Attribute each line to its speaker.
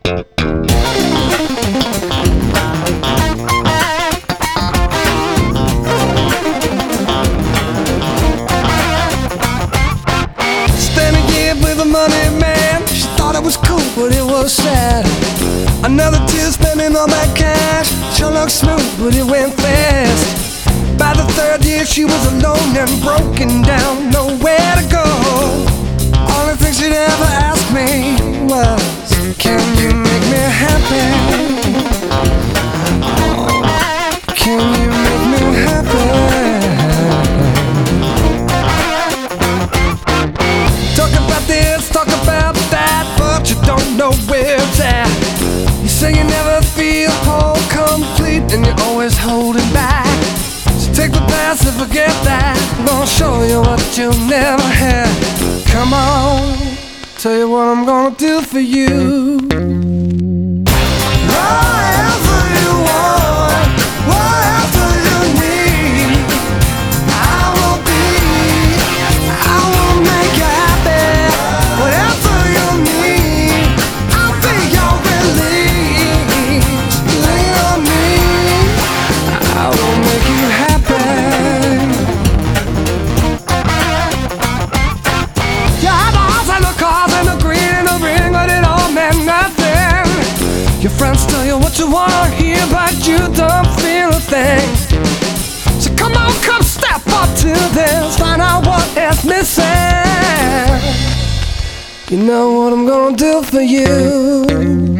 Speaker 1: Standing here with a money man, she thought it was cool, but it was sad. Another tear spending all that cash. Sure looked smooth, but it went fast. By the third year, she was alone and broken down, nowhere to go. Only thing she'd ever ask me was, can you make me happy? Can you make me happy? Talk about this, talk about that, but you don't know where it's at. You say you never feel whole, complete, and you're always holding back. So take the past and forget that. I'm gonna show you what you never had. Come on, tell you what I'm gonna do for you. Whatever you want, whatever you need, I will make you happy. Whatever you need, I'll be your release. Lean on me, I will make you happy. You had the house and the cars and the green and the ring, but it all meant nothing. Your friends tell you what you wanna hear, but you don't feel a thing. So come on, come step up to this, find out what is missing. You know what I'm gonna do for you.